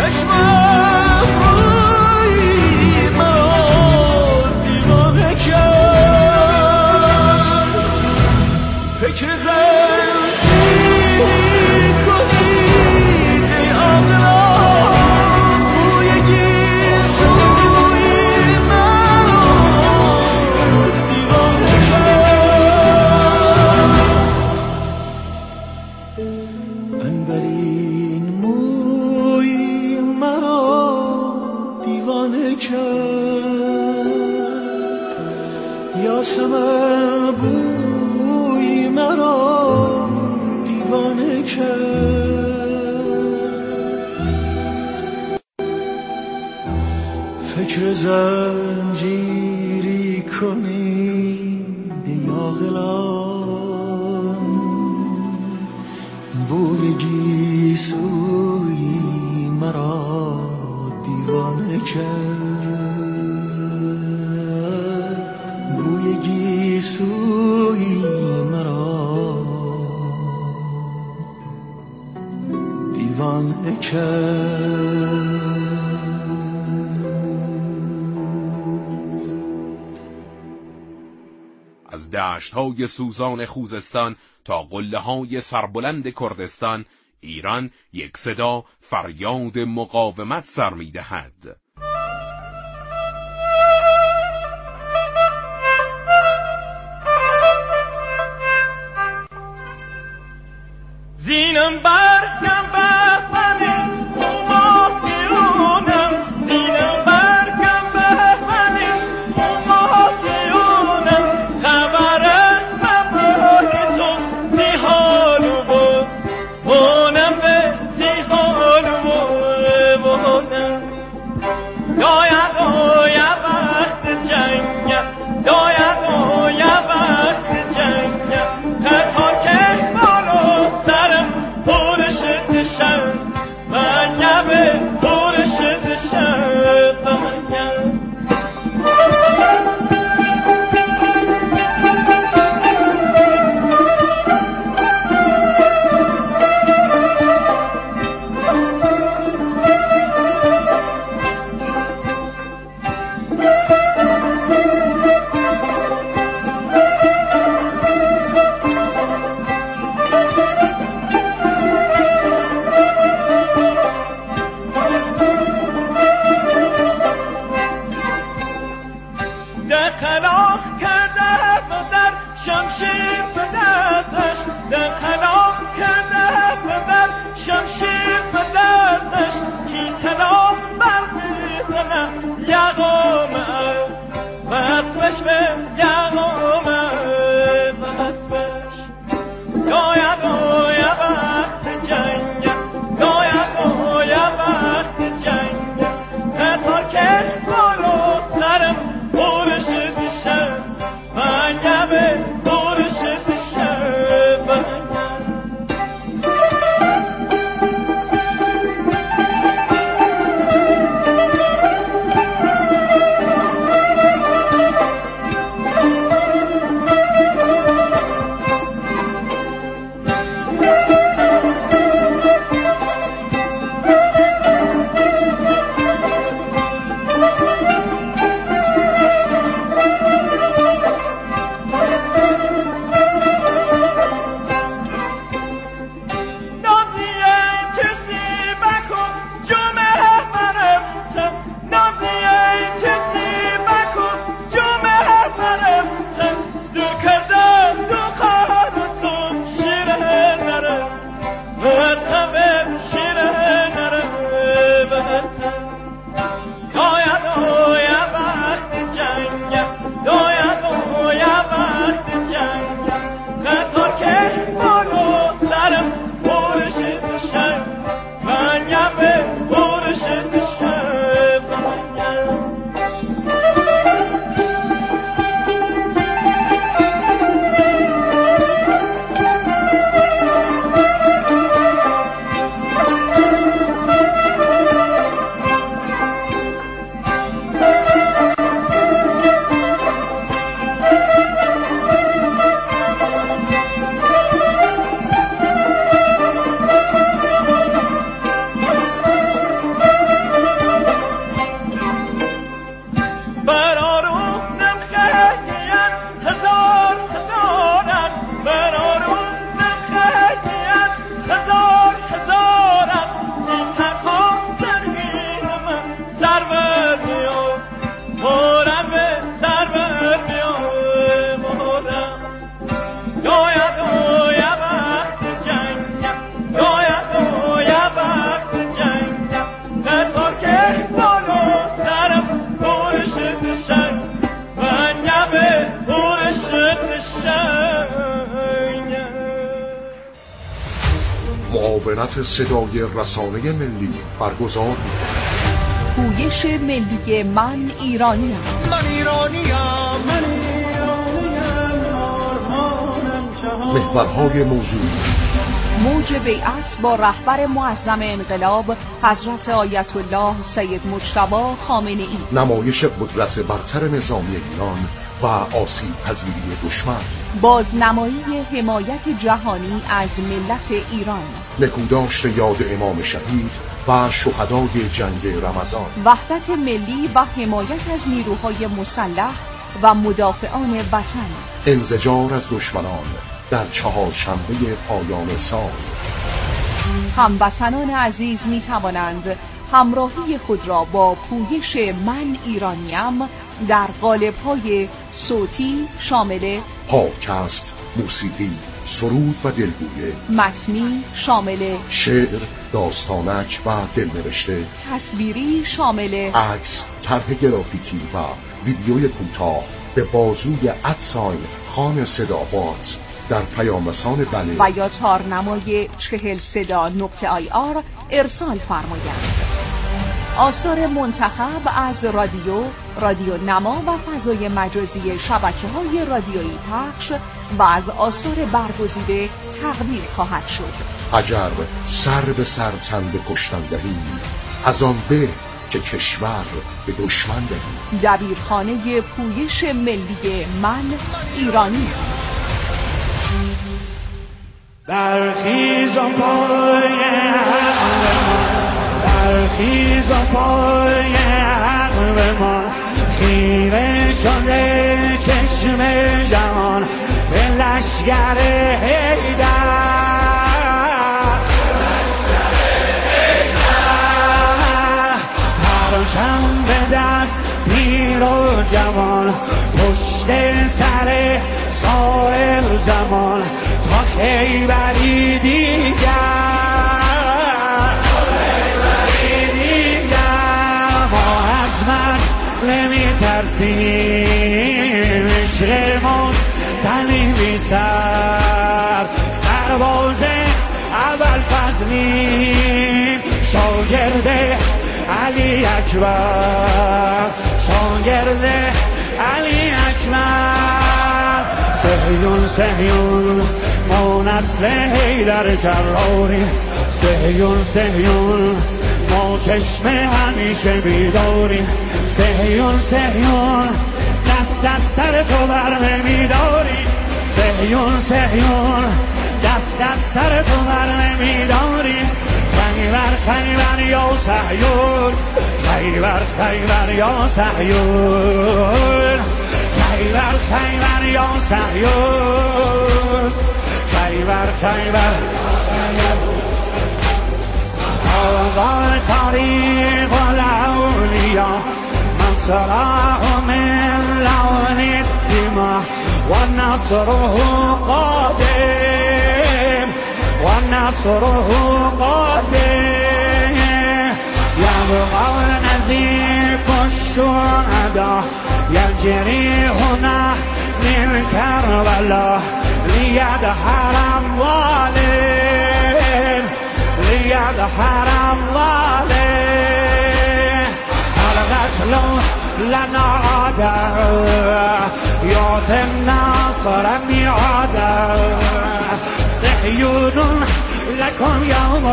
فکر زنجیری کنید یا غلام، بوی گیسوی مرا دیوانه کرد، بوی گیسوی مرا دیوانه کرد. از دشت‌های سوزان خوزستان تا قله‌های سربلند کردستان، ایران یک صدا فریاد مقاومت سر می‌دهد. زینم برکم بهمنه اوما پیرونم، زینم برکم بهمنه اوما پیرونم، خبره مبای تو سی حالو بود بونم به سی حالو بونم. داید وقت جنگم، داید وقت جنگم، قطار که بالو سرم پولش معاونت صدای رسانه ملی برگزار می‌کند. پویش ملی من ایرانیم. من ایرانیم. محورهای موضوع: موج بیعت با رهبر معظم انقلاب حضرت آیت الله سید مجتبی خامنه‌ای، نمایش قدرت برتر نظامی ایران و آسیب پذیری دشمن، بازنمایی حمایت جهانی از ملت ایران، نکوداشت یاد امام شهید و شهدای جنگ رمضان، وحدت ملی و حمایت از نیروهای مسلح و مدافعان وطن، انزجار از دشمنان در چهارشنبه پایان سال. هموطنان عزیز می توانند همراهی خود را با پویش من ایرانیم در قالب‌های صوتی شامل پادکست، موسیقی، سرود و دلگویه، متنی شامل شعر، داستانک و دلنوشته، تصویری شامل عکس، طرح گرافیکی و ویدیوی کوتاه به بازوی ادساین خان صدابات در پیامرسان بله و یا تارنمای 40صدا.ir ارسال فرمایند. آثار منتخب از رادیو نما و فضای مجازی شبکه‌های رادیویی پخش و از آثار برگزیده تقدیر خواهد شد. اگر سر به سر تن به کشتن دهی، از آن به که کشور به دشمن دهی. دبیرخانه پویش ملی من ایرانی. برخیز و پای برخیز و پای عقل ما، خیره شده چشم جهان به لشگر حیدر. پرچم به دست پیر و جوان، پشت سر سایر زمان، تا خیبری دیگر ما از من نمی ترسیم. عشق مستنی بی سر، سرباز اول فضلیم، شاگرد علی اکبر، شاگرد علی اکبر. سهیون سهیون ما نسل حیدر کراریم، سهیون سهیون ما چشم همیشه بیداریم. سهیون سهیون دست از سر تو بر نمیداریم. سهیون سهیون دست از سر تو بر نمیداریم. خیبر خیبر یا سهیون، خیبر خیبر یا سهیون، خیبر خیبر یا سهیون، خیبر خیبر. آقا تاریخ الاولیا، من سراه من لون الدماء، والنصره قادم، والنصره قادم. يبقى نزيف الشهداء يجري هنا من كربلاء، ليدحر الظالم، ليدحر الظالم. القتل لنا عادة يعطي الناصر ميعادا. صهيون لكم يوم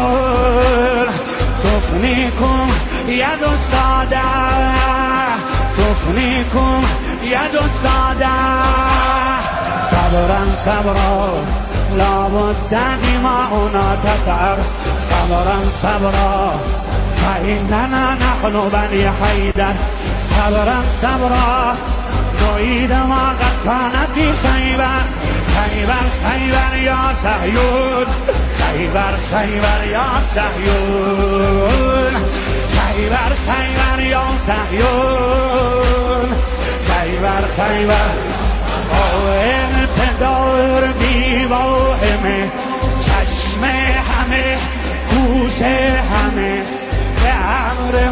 تفنيكم يد السادة، تفنيكم يد السادة. صبرا صبرا لابد دماؤنا تتعر، صبرا صبرا فإننا نحن بني حيدر. صبرا صبرا نعيد ما قد كان في خيبر. خيبر خيبر يا صهيون، خيبر خيبر يا صهيون، خيبر خيبر يا صهيون، خيبر خيبر. انتظار بی واهمه، چشم همه گوش همه به امر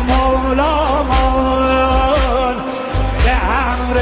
مولامون، به امر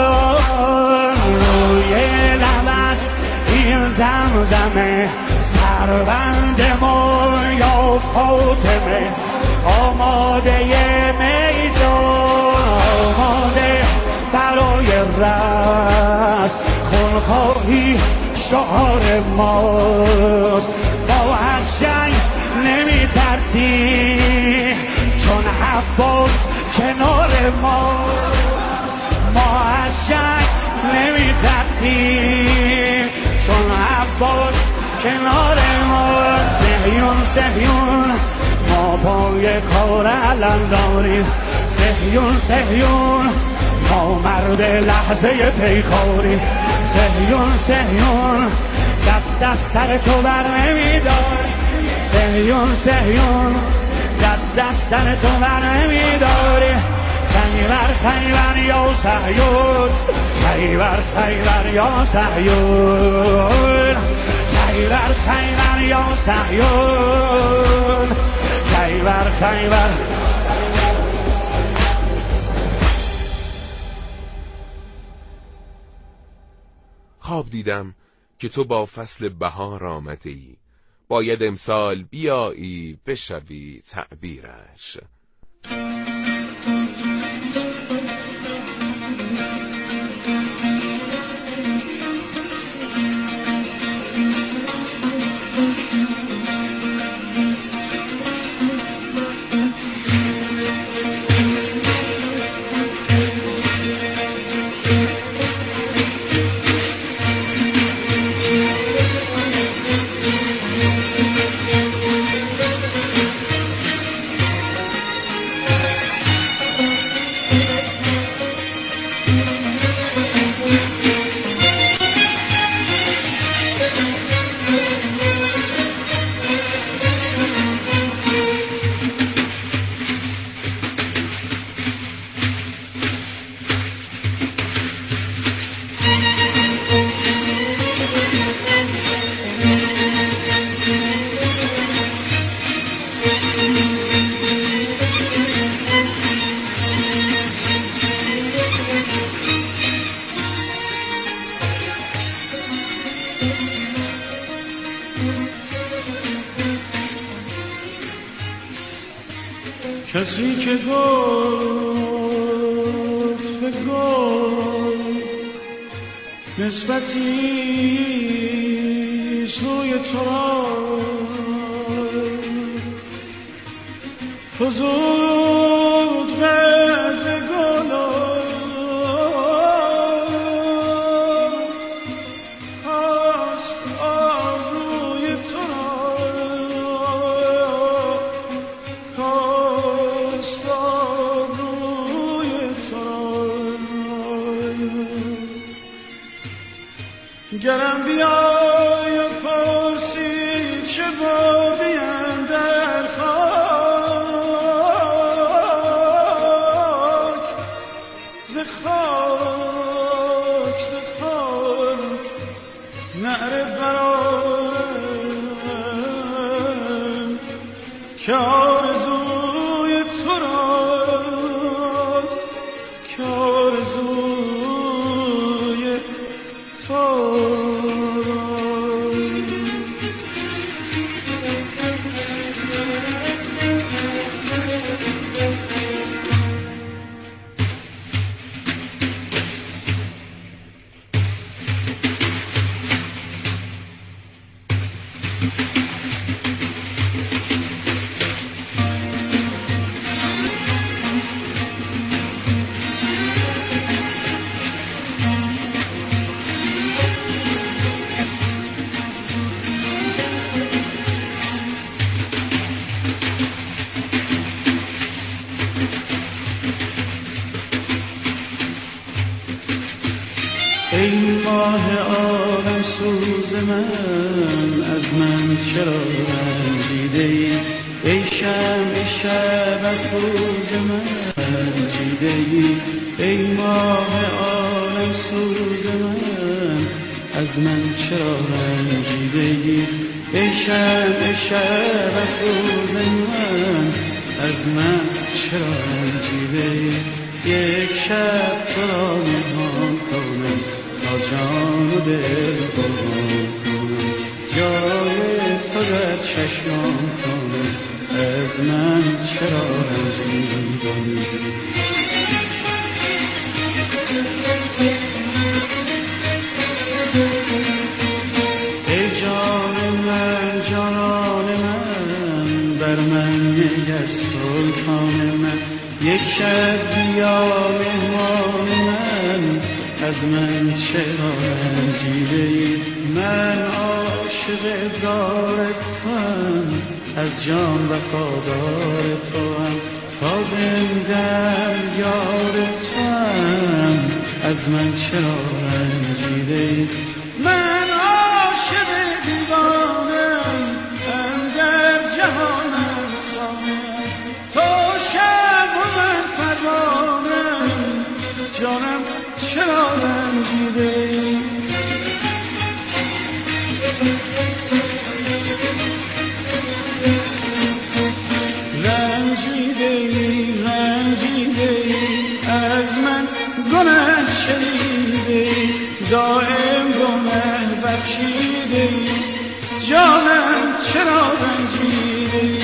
مولامون. روی لبش این زمزمه کمربند ما یا فاطمه آماده میدان، آماده برای رست، خونخواهی شعار ماست. با از جنگ نمی ترسی چون عباس کنار ما، ما از جنگ نمی ترسیم چون عباس کنار ما. صهیون صهیون ما پای کار علم داریم، صهیون صهیون ما مرد لحظه پیکاریم، صهیون صهیون دست سر تو بر نمیدار، صهیون صهیون دست سر تو بر نمیداری. خیبر خیبر یا صهیون، خیبر خیبر یا صهیون، خیبر خیبر یا صهیون، خیبر خیبر. خواب دیدم که تو با فصل بهار آمده ای، باید امسال بیایی بشوی تعبیرش. کسی که گفت به گل نسبتی سوی تو را، فزود قدر گل هست آبروی تو را، هست آبروی تو را. گرم بیای و پرسی چه بردیم در خاک، ز خاک ز خاک نعره برآرم که آرزوی تو را، که آرزوی تو را. ای ماه عالم سوز من، از من چرا رنجیده ای؟ ای شمع شب افروز من رنجیده ای؟ ای ماه عالم سوز من، از من چرا رنجیده ای؟ ای شمع شب افروز من، از من چرا رنجیده ای؟ یک شب تو را مهمان کنم تا جان و دل قربان کنم، جای در چشمان کنه از من چرا رنجیدی ای جان من جانان من بر من نگر سلطان من یک شب بیا مهمان من از من چرا رنجیدی من عاشق زار توام از جان وفادار توام تا زندم یار توام از من چرا رنجیدی من عاشق دیوانم اندر جهان افسانه تو شب و من پروانم جانم چرا رنجیدی از من گناه شنیدی دائم گناه بخشیدی جانم چرا رنجیدی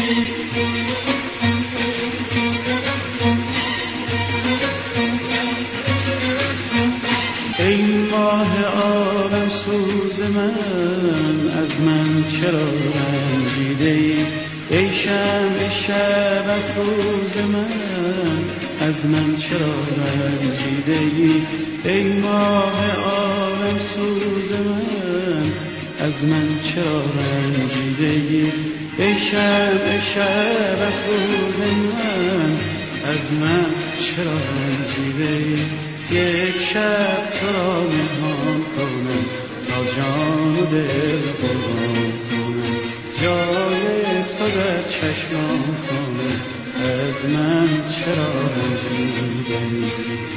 ای ماه عالم سوز من از من چرا رنجیدی ای شمع شب افروز من از من چرا رنجیدی ای ماه عالم سوز من از من چرا رنجیدی ای شمع شب افروز من از من چرا رنجیدی یک شب تو را مهمان کنم تا جان و دل قربان کنم جای تو در چشمان کنم از من چرا رنجیدی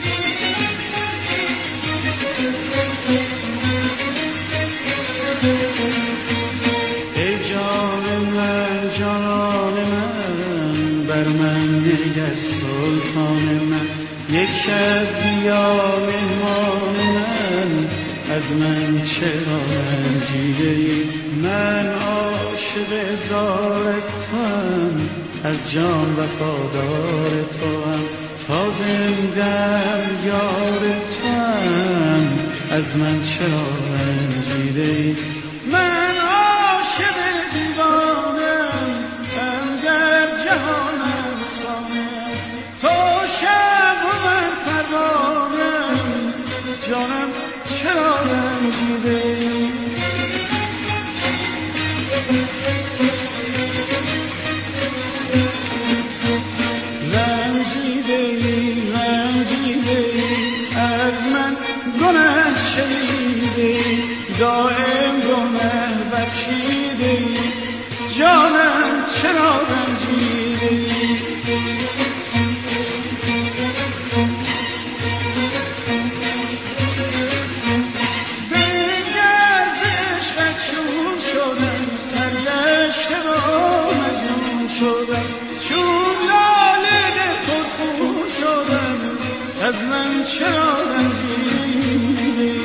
ای جان من جانان من بر من نگر سلطان من یک شب بیا مهمان من از من چرا رنجیدی من عاشق زار توام از جان وفادار توام تا زندم یار توام از من چرا رنجیدی من عاشق دیوانم اندر جهان افسانه تو شب و من پروانم جانم چرا رنجیدی از من گناه شنیدی دائم گناه بخشیدی جانم چرا رنجیدی بنگر ز عشقت چون شدم سرگشته و مجنون شدم چون لاله پرخون شدم از من چرا رنجیدی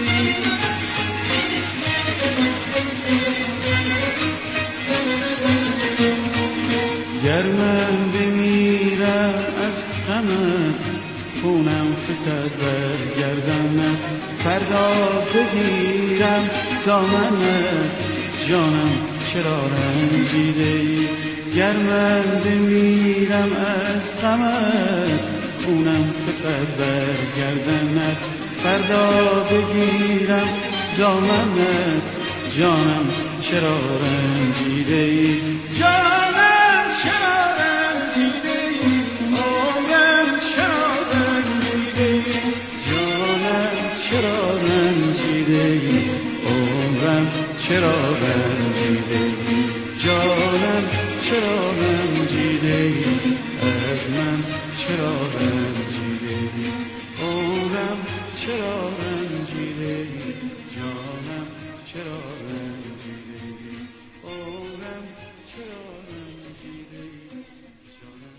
گر من بمیرم از غمت خونم فتد بر گردنت فردا بگیرم دامنت جانم چرا رنجیدی گر من بمیرم از غمت خونم فتد بر گردنت فردا بگیرم دامنت جانم چرا رنجیدی جانم چرا رنجیدی عمرم چرا رنجیدی جانم چرا رنجیدی عمرم چرا رنجیدی جانم چرا رنجیدی از من چرا رنجیدی عمرم چرا رنجیدی جانم چرا رنجیدی عمرم چرا رنجیدی جانم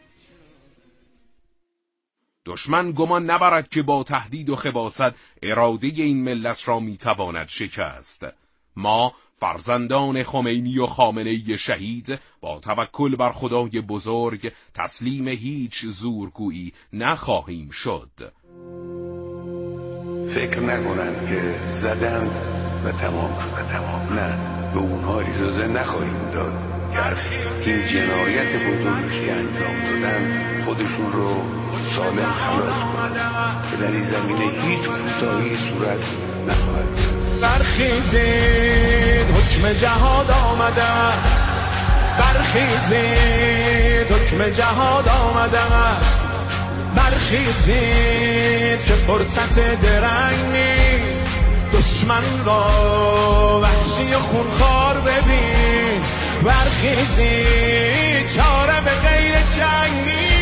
چرا. دشمن گمان نبرد که با تهدید و خباثت اراده این ملت را میتواند شکست. ما فرزندان خمینی و خامنه‌ای شهید با توکل بر خدای بزرگ تسلیم هیچ زورگویی نخواهیم شد. فکر نکنن که زدن و تمام شد. نه، به اونها اجازه نخواهیم داد که از این جنایت بزرگی انجام دادن خودشون رو سالم خلاص کنن که در این زمینه هیچ کوتاهی صورت نخواهد. برخیزید حکم جهاد آمده، برخیزید حکم جهاد آمده، برخیزید که فرصت درنگ نیست. دشمن را وحشی خونخوار ببین، برخیزید چاره به غیر جنگ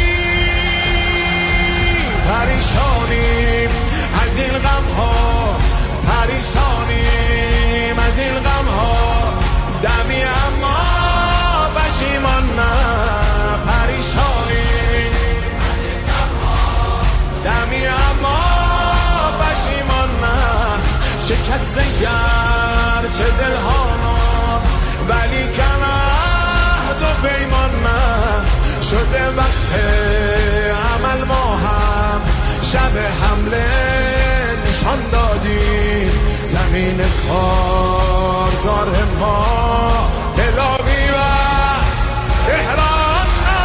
نیست. پریشانیم از این غم ها، پریشانیم از این غم ها، دمی اما پشیمان نه. پریشانیم دمی اما پشیمان نه. شکسته گرچه دلها ولی کم عهد و پیمان نه. شده وقت عمل، ما هم شب حمله نشان دادیم. زمین خارزار ما تلاوی و تهران نه.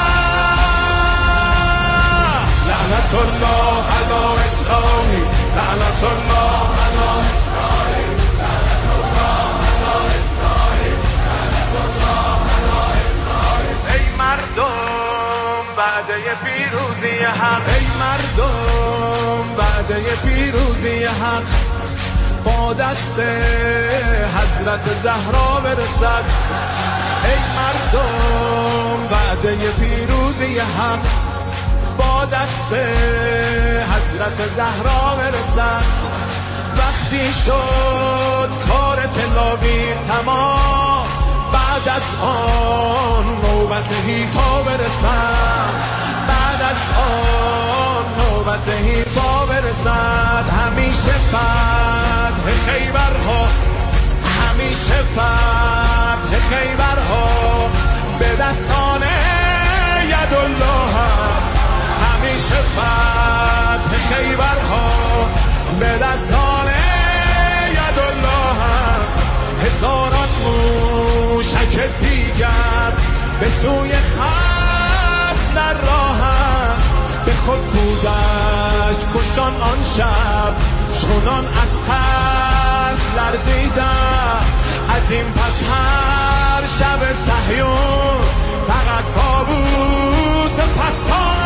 لعنت الله علی اسرائیل، لعنت الله علی اسرائیل، لعنت الله علی اسرائیل، لعنت الله علی اسرائیل. ای مردم وعده پیروزی حق، ای مردم وعده پیروزی حق با دست حضرت زهرا برسد. ای مردم وعده پیروزی حق با دست حضرت زهرا برسد. وقتی شد کار تلاوی تمام، بعد از آن نوبت حیفا برسد. بعد از آن نوبت حیفا برسد. همیشه فتح خیبرها، همیشه فتح خیبرها به دستان یدالله است. همیشه فتح خیبرها به دستان یدالله است. هزاران موشک دیگر به سوی خصم در راه است. به خود کودک کشان آن شب چنان از ترس لرزیدم. از این پس هر شب صهیون فقط کابوس فتان.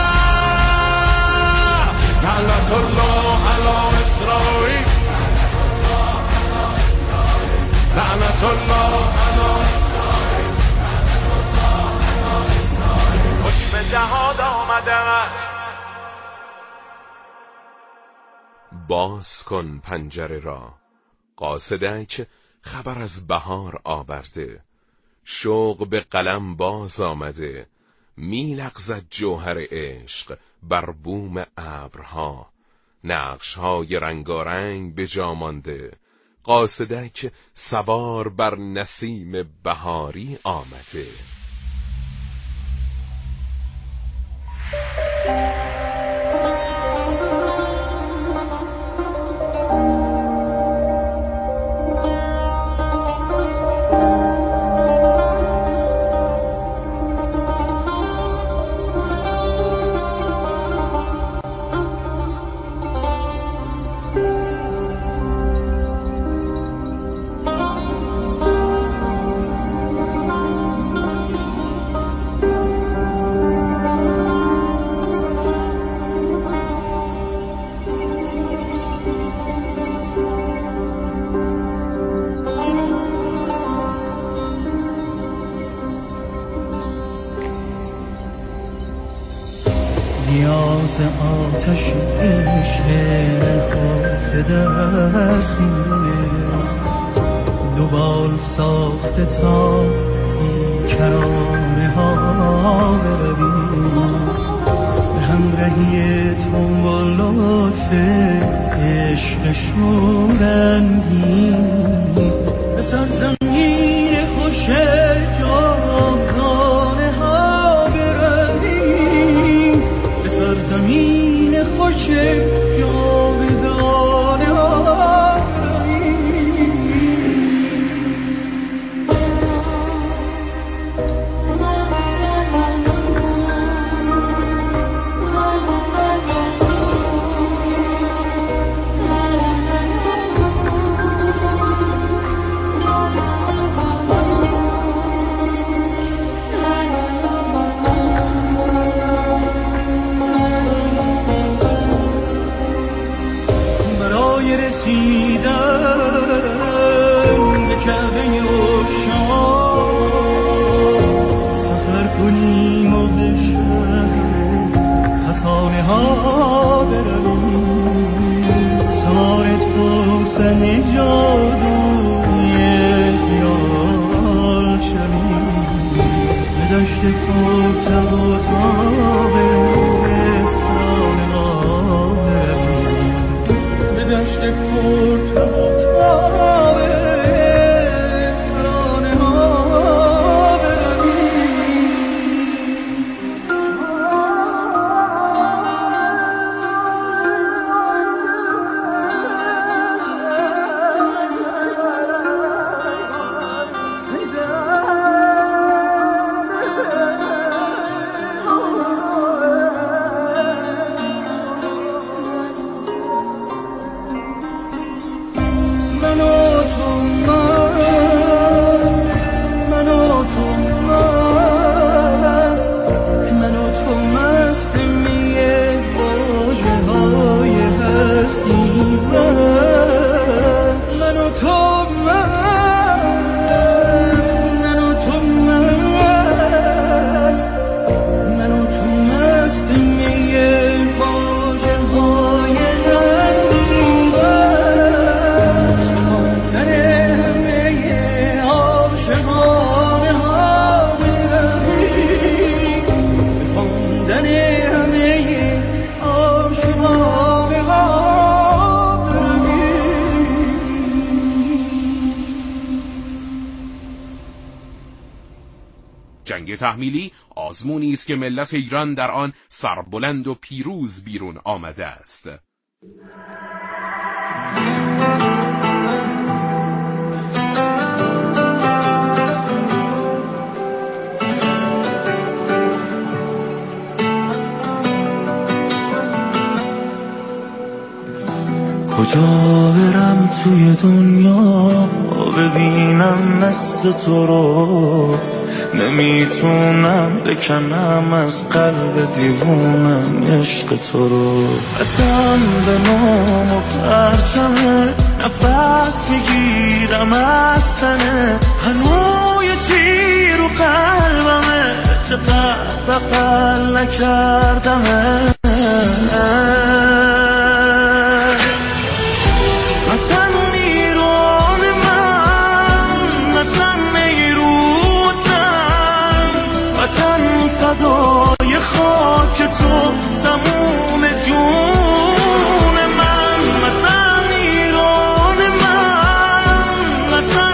لعنت الله علی اسرائیل، لعنت الله علی اسرائیل، حکم جهاد آمده است. باز کن پنجره را، قاصدک خبر از بهار آورده. شوق به قلم باز آمده، می لغزد جوهر عشق بر بوم ابرها. نقش‌های رنگارنگ به جا مانده، قاصدک سوار بر نسیم بهاری آمده. نیاز آتش عشق نهفته در سینه، دوبال ساخته تا بیکرانه ها برویم. به همراهی تو و لطف عشق شورانگیز سرزمین خوش جاودانه ها برویم، به سرزمین خوش جاودانه ها سن جادوی خیال شویم، به دشت پرتب و تاب ترانه ها برویم، به دشت پرتب و تاب ترانه ها جنگ تحمیلی آزمونی است که ملت ایران در آن سربلند و پیروز بیرون آمده است. کجا برم توی دنیا ببینم مثل تو رو، نمیتونم بکنم از قلب دیوونم عشق تو رو. قسم به نام و پرچمه، نفس میگیرم از تنه، هنوز یه تیر رو قلبمه، چقدر بغل نکردمه. فدای خاک تو تموم جون من، وطن ایران من، وطن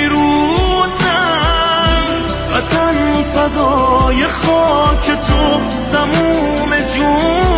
میروتم، وطن فدای خاک تو تموم جون